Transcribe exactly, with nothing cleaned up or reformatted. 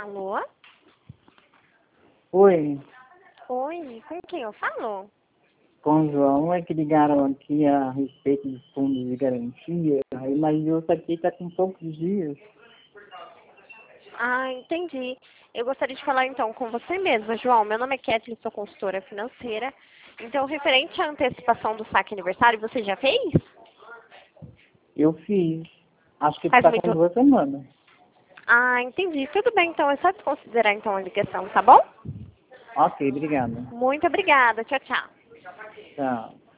Alô? Oi, Oi, com quem eu falo? com o João, é que ligaram aqui a respeito de fundos de garantia, aí, mas eu aqui está com poucos dias. Ah, entendi. Eu gostaria de falar então com você mesma, João. Meu nome é Kathleen, sou consultora financeira. Então, referente à antecipação do saque aniversário, você já fez? Eu fiz, acho que Faz está com muito. duas semanas. Ah, entendi. Tudo bem, então é só desconsiderar então a ligação, tá bom? Ok, obrigado. Muito obrigada. Tchau, tchau. Tchau.